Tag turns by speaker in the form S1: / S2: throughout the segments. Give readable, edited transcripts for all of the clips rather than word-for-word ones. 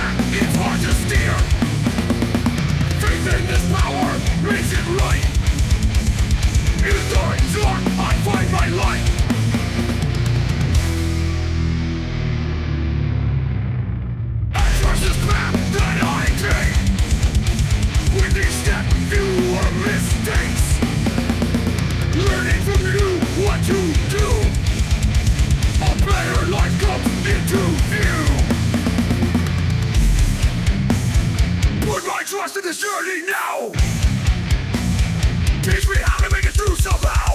S1: back, it's hard to steer. Faith in this power makes it right. In the dark, I find my light. I trust this path that I take. With each step, fewer mistakes. Learning from you what to do. A better life comes into view. Put my trust in this journey now. Teach me how to make it through somehow.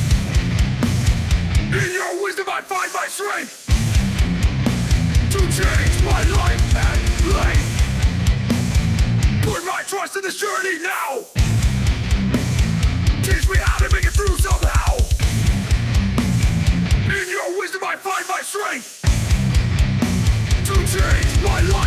S1: In your wisdom I find my strength to change my life and life. Put my trust in this journey now. Teach me how to make it through somehow. In your wisdom I find my strength to change my life.